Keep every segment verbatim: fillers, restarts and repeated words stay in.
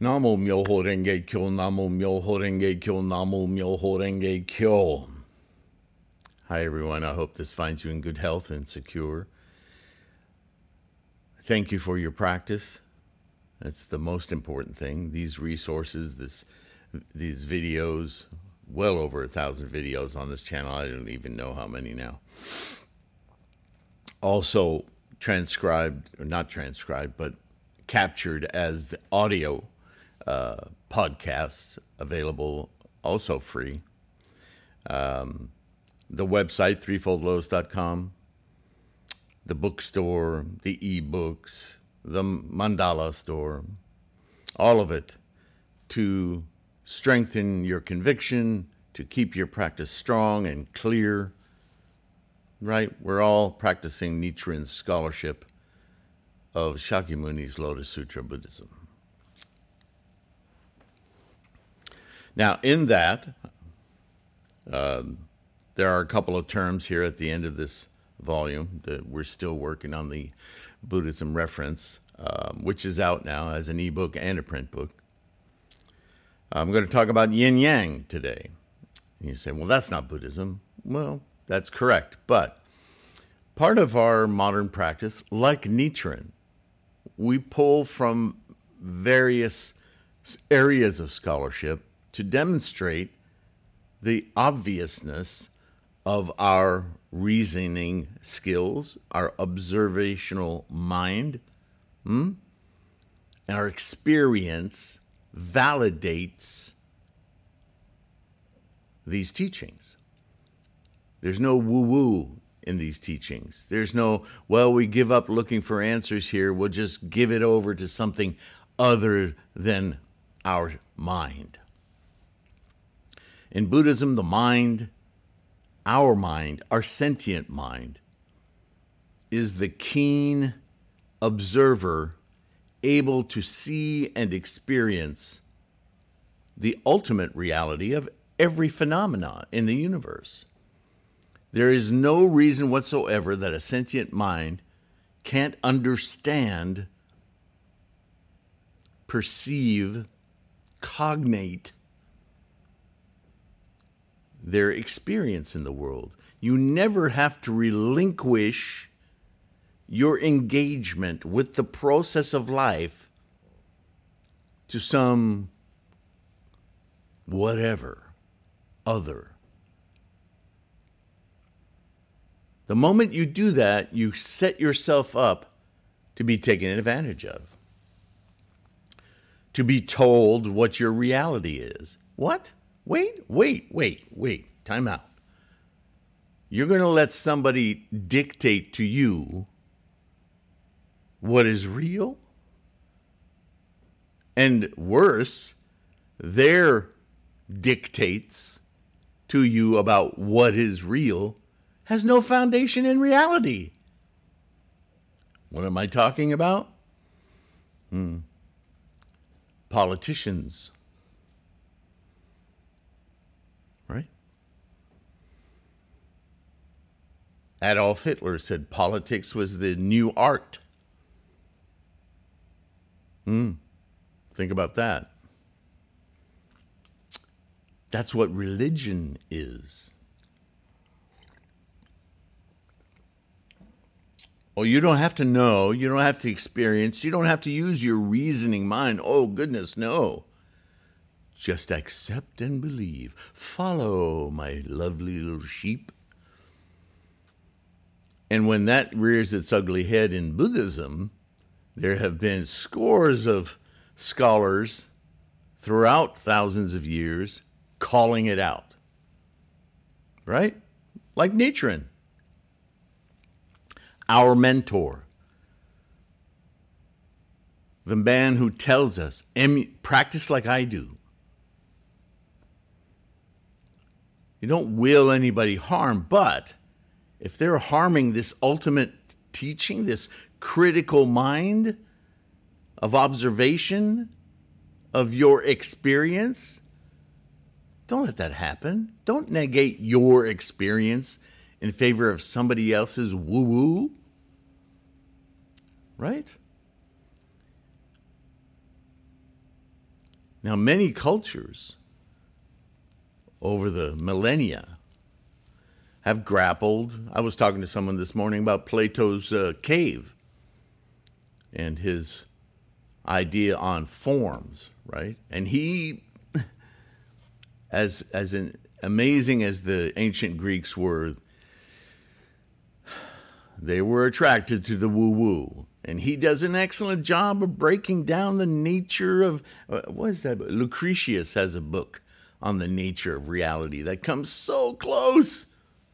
Namo Myoho Renge Kyo, Namo Myoho Renge Kyo, Namo Myoho Renge Kyo. Hi, everyone. I hope this finds you in good health and secure. Thank you for your practice. That's the most important thing. These resources, this, these videos, well over a thousand videos on this channel. I don't even know how many now. Also transcribed, or not transcribed, but captured as the audio uh, podcasts, available also free. Um, the website, threefold lotus dot com, the bookstore, the ebooks, the mandala store, all of it to strengthen your conviction, to keep your practice strong and clear, right? We're all practicing Nichiren's scholarship of Shakyamuni's Lotus Sutra Buddhism. Now, in that, uh, there are a couple of terms here at the end of this volume that we're still working on, the Buddhism reference, um, which is out now as an ebook and a print book. I'm going to talk about yin yang today. And you say, well, that's not Buddhism. Well, that's correct. But part of our modern practice, like Nichiren, we pull from various areas of scholarship to demonstrate the obviousness of our reasoning skills, our observational mind, hmm? and our experience validates these teachings. There's no woo-woo in these teachings. There's no, well, we give up looking for answers here. We'll just give it over to something other than our mind. In Buddhism, the mind, our mind, our sentient mind, is the keen observer able to see and experience the ultimate reality of every phenomena in the universe. There is no reason whatsoever that a sentient mind can't understand, perceive, cognate their experience in the world. You never have to relinquish your engagement with the process of life to some whatever other. The moment you do that, you set yourself up to be taken advantage of, to be told what your reality is. What? Wait, wait, wait, wait. Time out. You're going to let somebody dictate to you what is real? And worse, their dictates to you about what is real has no foundation in reality. What am I talking about? Hmm. Politicians. Right? Adolf Hitler said politics was the new art. Hmm. Think about that. That's what religion is. Oh, you don't have to know. You don't have to experience. You don't have to use your reasoning mind. Oh, goodness, no. Just accept and believe. Follow, my lovely little sheep. And when that rears its ugly head in Buddhism, there have been scores of scholars throughout thousands of years calling it out. Right? Like Nichiren, our mentor, the man who tells us, practice like I do. You don't will anybody harm, but if they're harming this ultimate teaching, this critical mind of observation of your experience, don't let that happen. Don't negate your experience in favor of somebody else's woo-woo. Right? Now, many cultures over the millennia have grappled. I was talking to someone this morning about Plato's uh, cave and his idea on forms, right? And he, as as an amazing as the ancient Greeks were, they were attracted to the woo-woo. And he does an excellent job of breaking down the nature of, uh, what is that? Lucretius has a book on the nature of reality that comes so close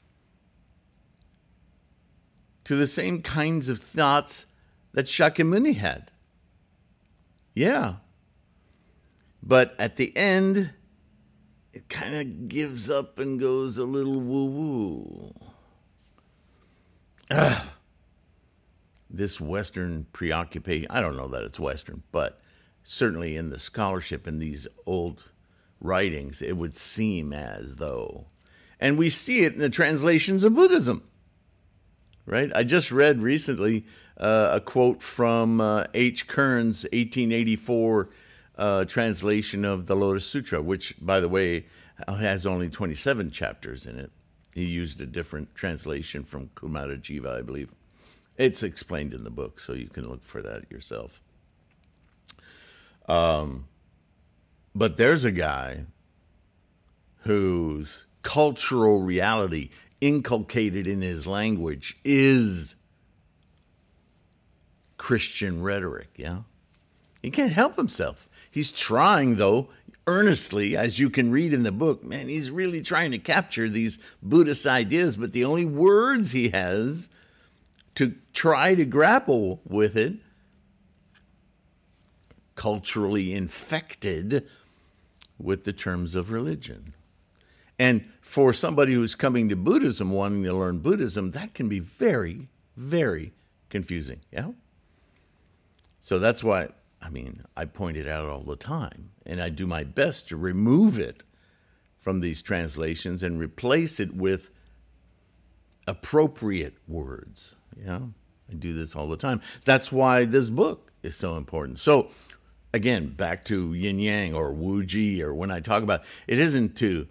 to the same kinds of thoughts that Shakyamuni had. Yeah. But at the end, it kind of gives up and goes a little woo-woo. Ugh. This Western preoccupation, I don't know that it's Western, but certainly in the scholarship in these old writings, it would seem as though. And we see it in the translations of Buddhism, right? I just read recently uh, a quote from uh, H. Kearns' eighteen eighty-four uh, translation of the Lotus Sutra, which, by the way, has only twenty-seven chapters in it. He used a different translation from Kumarajiva, I believe. It's explained in the book, so you can look for that yourself. Um, but there's a guy whose cultural reality inculcated in his language is Christian rhetoric, yeah? He can't help himself. He's trying, though, earnestly, as you can read in the book. Man, he's really trying to capture these Buddhist ideas, but the only words he has to try to grapple with it, culturally infected with the terms of religion. And for somebody who's coming to Buddhism, wanting to learn Buddhism, that can be very, very confusing, yeah? So that's why, I mean, I point it out all the time, and I do my best to remove it from these translations and replace it with appropriate words. Yeah, I do this all the time. That's why this book is so important. So, again, back to yin yang or wu ji, or when I talk about it, isn't to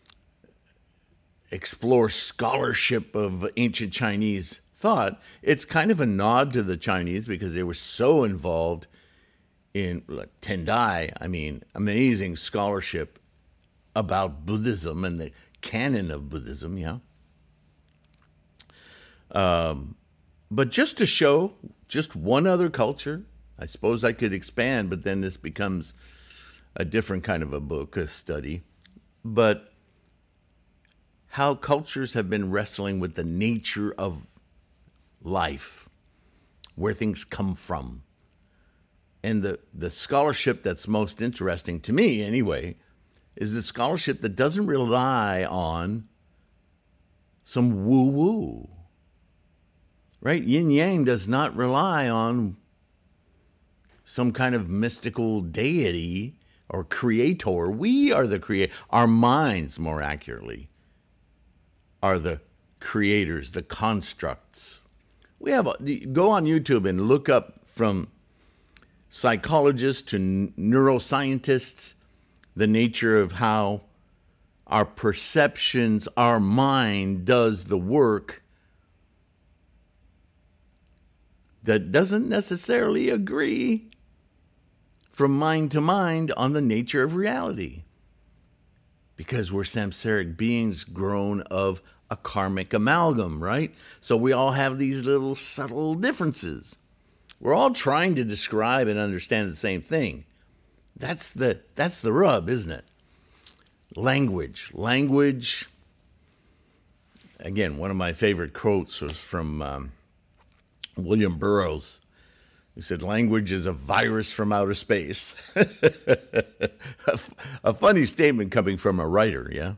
explore scholarship of ancient Chinese thought. It's kind of a nod to the Chinese because they were so involved in like Tendai. I mean, amazing scholarship about Buddhism and the canon of Buddhism. Yeah. Um. But just to show just one other culture, I suppose I could expand, but then this becomes a different kind of a book, a study. But how cultures have been wrestling with the nature of life, where things come from. And the, the scholarship that's most interesting to me, anyway, is the scholarship that doesn't rely on some woo-woo. Right? Yin-yang does not rely on some kind of mystical deity or creator. We are the creator. Our minds, more accurately, are the creators, the constructs. We have a, go on YouTube and look up from psychologists to neuroscientists the nature of how our perceptions, our mind does the work that doesn't necessarily agree from mind to mind on the nature of reality. Because we're samsaric beings grown of a karmic amalgam, right? So we all have these little subtle differences. We're all trying to describe and understand the same thing. That's the, that's the rub, isn't it? Language. Language. Again, one of my favorite quotes was from Um, William Burroughs, who said, language is a virus from outer space. a, a funny statement coming from a writer, yeah?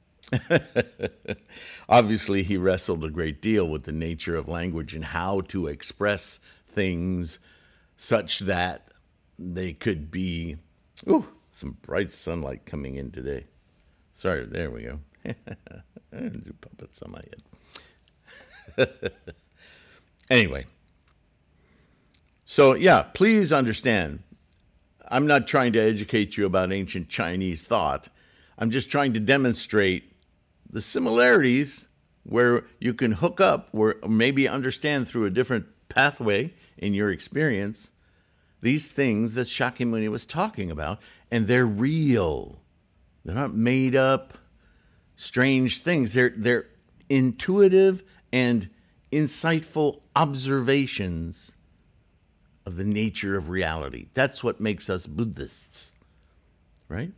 Obviously, he wrestled a great deal with the nature of language and how to express things such that they could be... Ooh, some bright sunlight coming in today. Sorry, there we go. I do puppets on my head. Anyway, so yeah, please understand, I'm not trying to educate you about ancient Chinese thought. I'm just trying to demonstrate the similarities where you can hook up, where maybe understand through a different pathway in your experience, these things that Shakyamuni was talking about, and they're real. They're not made up, strange things. They're, they're intuitive and insightful observations of the nature of reality. That's what makes us Buddhists, right?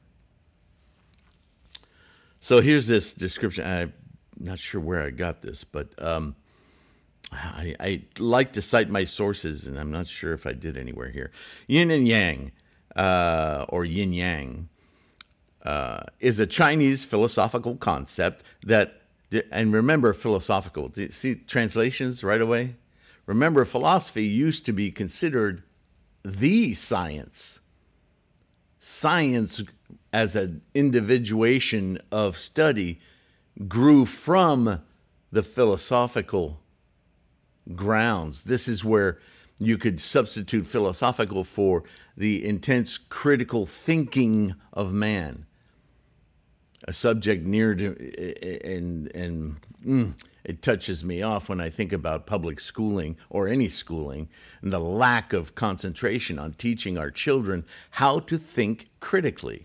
So here's this description. I'm not sure where I got this, but um, I, I like to cite my sources, and I'm not sure if I did anywhere here. Yin and Yang, uh, or Yin Yang, uh, is a Chinese philosophical concept that, and remember philosophical, see translations right away? Remember, philosophy used to be considered the science. Science, as an individuation of study, grew from the philosophical grounds. This is where you could substitute philosophical for the intense critical thinking of man, a subject near to, and, and mm, it touches me off when I think about public schooling or any schooling and the lack of concentration on teaching our children how to think critically.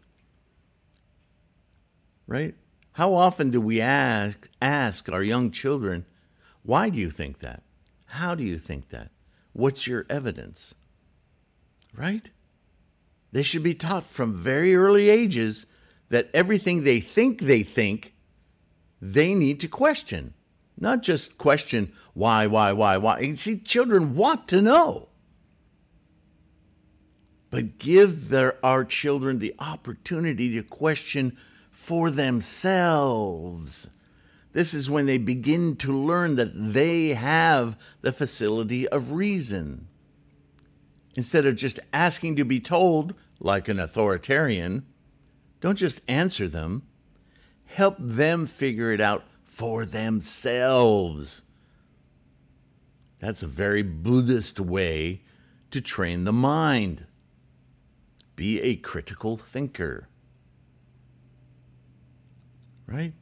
Right? How often do we ask, ask our young children, why do you think that? How do you think that? What's your evidence? Right? They should be taught from very early ages that everything they think they think, they need to question. Not just question why, why, why, why. You see, children want to know. But give their, our children the opportunity to question for themselves. This is when they begin to learn that they have the facility of reason. Instead of just asking to be told, like an authoritarian, don't just answer them. Help them figure it out for themselves. That's a very Buddhist way to train the mind. Be a critical thinker. Right?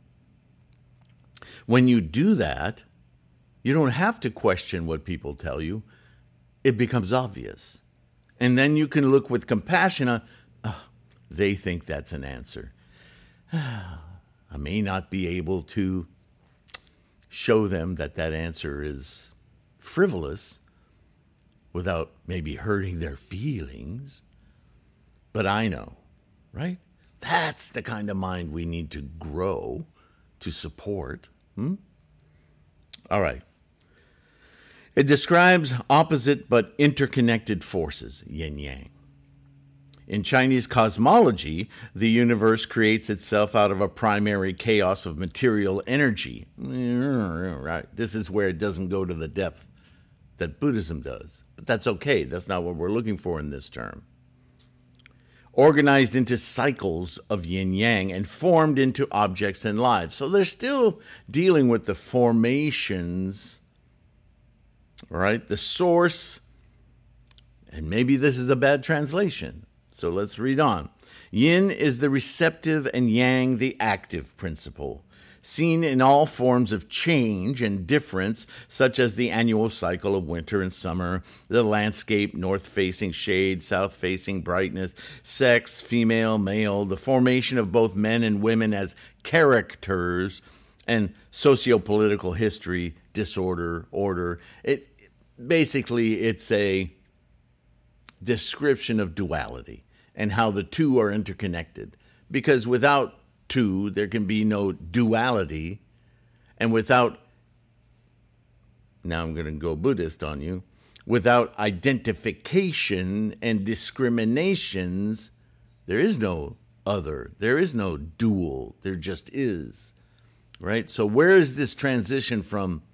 When you do that, you don't have to question what people tell you. It becomes obvious. And then you can look with compassion on, oh, they think that's an answer. I may not be able to show them that that answer is frivolous without maybe hurting their feelings, but I know, right? That's the kind of mind we need to grow, to support. Hmm? All right. It describes opposite but interconnected forces, yin-yang. In Chinese cosmology, the universe creates itself out of a primary chaos of material energy. Right. This is where it doesn't go to the depth that Buddhism does. But that's okay. That's not what we're looking for in this term. Organized into cycles of yin-yang and formed into objects and lives. So they're still dealing with the formations, right? The source, and maybe this is a bad translation. So let's read on. Yin is the receptive and yang the active principle, seen in all forms of change and difference, such as the annual cycle of winter and summer, the landscape, north-facing shade, south-facing brightness, sex, female, male, the formation of both men and women as characters, and socio-political history, disorder, order. It basically, it's a description of duality and how the two are interconnected. Because without two, there can be no duality. And without, now I'm going to go Buddhist on you, without identification and discriminations, there is no other. There is no dual. There just is. Right? So where is this transition from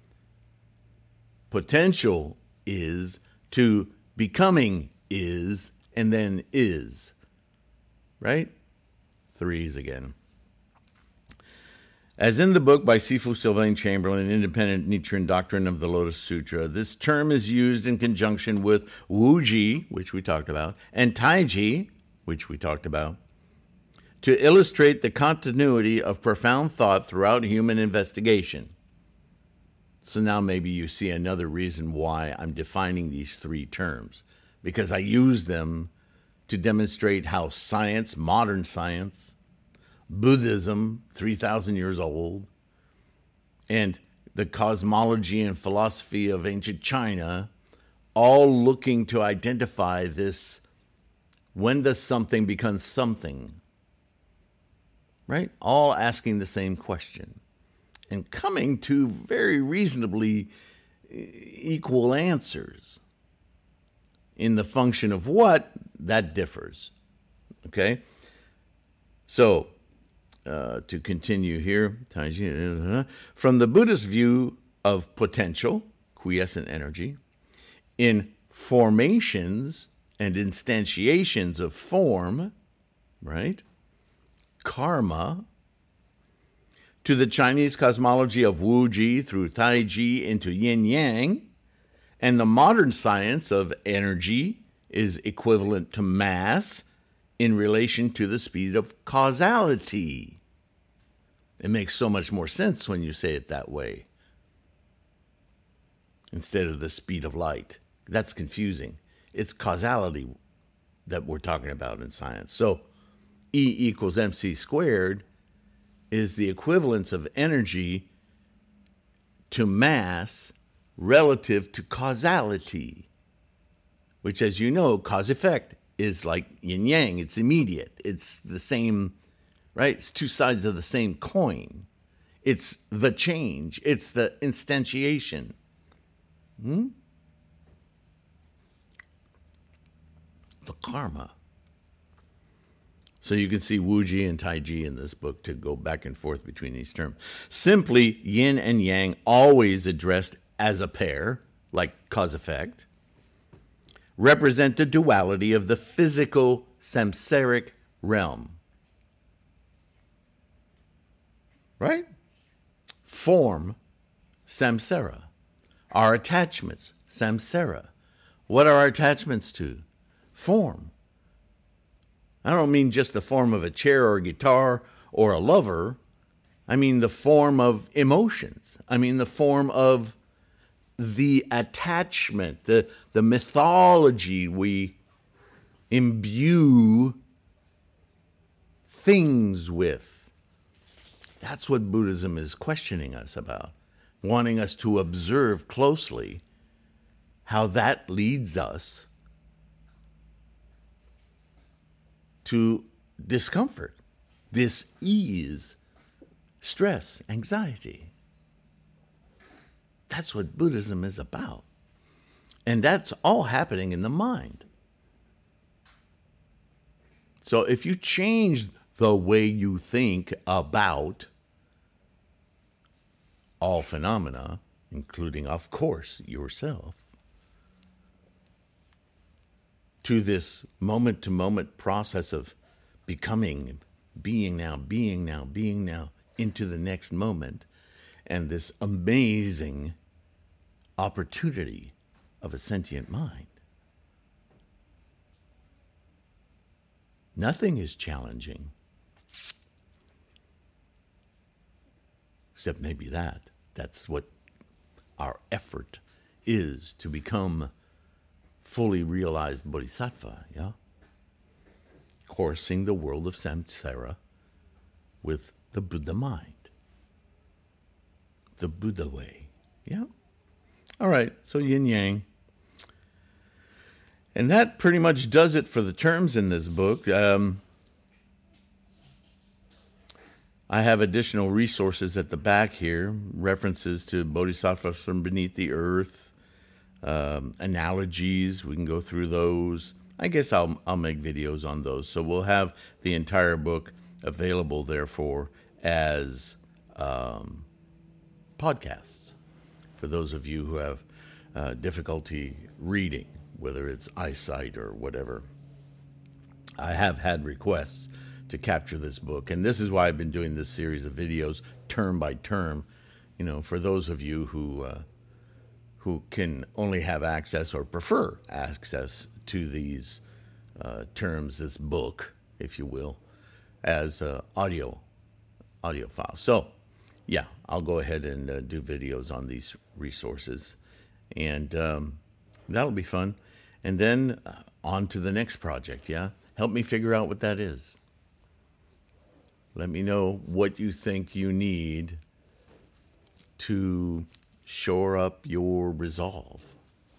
potential is to becoming is and then is? Right? Threes again. As in the book by Sifu Sylvain Chamberlain, Independent Nichiren Doctrine of the Lotus Sutra, this term is used in conjunction with Wuji, which we talked about, and Taiji, which we talked about, to illustrate the continuity of profound thought throughout human investigation. So now maybe you see another reason why I'm defining these three terms, because I use them to demonstrate how science, modern science, Buddhism, three thousand years old, and the cosmology and philosophy of ancient China, all looking to identify this, when does something become something? Right? All asking the same question and coming to very reasonably equal answers. In the function of what, that differs. Okay? So, Uh, to continue here, from the Buddhist view of potential, quiescent energy, in formations and instantiations of form, right? Karma, to the Chinese cosmology of Wuji through Taiji into yin yang, and the modern science of energy is equivalent to mass in relation to the speed of causality. It makes so much more sense when you say it that way, instead of the speed of light. That's confusing. It's causality that we're talking about in science. So E equals mc squared is the equivalence of energy to mass relative to causality, which, as you know, cause-effect is like yin-yang. It's immediate. It's the same, right? It's two sides of the same coin. It's the change. It's the instantiation. Hmm? The karma. So you can see Wuji and Taiji in this book to go back and forth between these terms. Simply, yin and yang always addressed as a pair, like cause-effect, represent the duality of the physical samsaric realm. Right? Form, samsara. Our attachments, samsara. What are our attachments to? Form. I don't mean just the form of a chair or a guitar or a lover. I mean the form of emotions. I mean the form of the attachment, the, the mythology we imbue things with. That's what Buddhism is questioning us about, wanting us to observe closely how that leads us to discomfort, dis-ease, stress, anxiety. That's what Buddhism is about. And that's all happening in the mind. So if you change the way you think about all phenomena, including, of course, yourself, to this moment-to-moment process of becoming, being now, being now, being now, into the next moment, and this amazing opportunity of a sentient mind. Nothing is challenging, except maybe that. That's what our effort is, to become fully realized bodhisattva, yeah? Coursing the world of samsara with the Buddha mind. The Buddha way, yeah? All right, so yin-yang. And that pretty much does it for the terms in this book. Um, I have additional resources at the back here, references to bodhisattvas from beneath the earth, um, analogies. We can go through those. I guess I'll I'll make videos on those. So we'll have the entire book available, therefore, as um, podcasts for those of you who have uh, difficulty reading, whether it's eyesight or whatever. I have had requests to capture this book. And this is why I've been doing this series of videos term by term. You know, for those of you who uh, who can only have access or prefer access to these uh, terms, this book, if you will, as uh, audio audio files. So, yeah, I'll go ahead and uh, do videos on these resources, and um, that'll be fun. And then uh, on to the next project, yeah? Help me figure out what that is. Let me know what you think you need to shore up your resolve.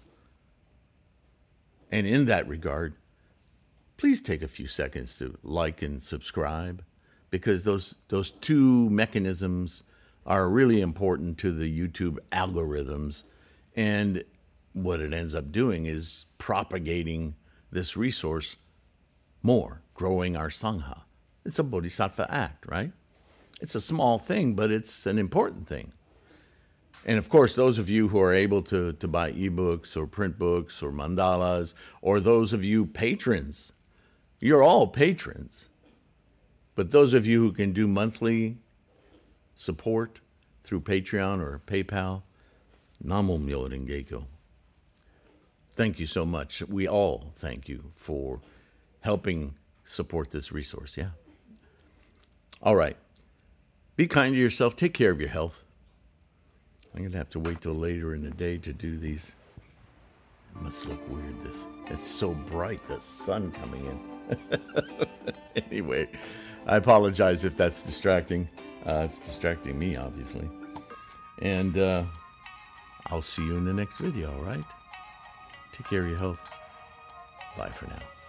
And in that regard, please take a few seconds to like and subscribe, because those those two mechanisms are really important to the YouTube algorithms. And what it ends up doing is propagating this resource more, growing our Sangha. It's a Bodhisattva act, right? It's a small thing, but it's an important thing. And of course, those of you who are able to, to buy ebooks or print books or mandalas, or those of you patrons, you're all patrons. But those of you who can do monthly support through Patreon or PayPal, Namo Myoho Renge Kyo. Thank you so much. We all thank you for helping support this resource, yeah? All right. Be kind to yourself. Take care of your health. I'm going to have to wait till later in the day to do these. It must look weird, this. It's so bright, the sun coming in. Anyway, I apologize if that's distracting. Uh, it's distracting me, obviously. And uh, I'll see you in the next video, all right? Take care of your health. Bye for now.